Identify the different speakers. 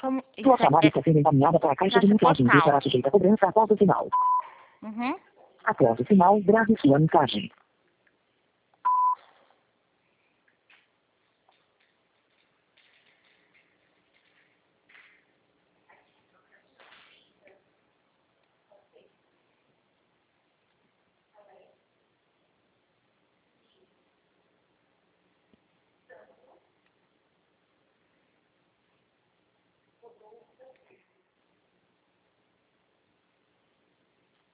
Speaker 1: Como
Speaker 2: Sua
Speaker 1: isso
Speaker 2: chamada está sendo encaminhada para a caixa de mensagens e será sujeita a cobrança após o sinal.
Speaker 1: Uhum.
Speaker 2: Após o sinal, grave sua mensagem.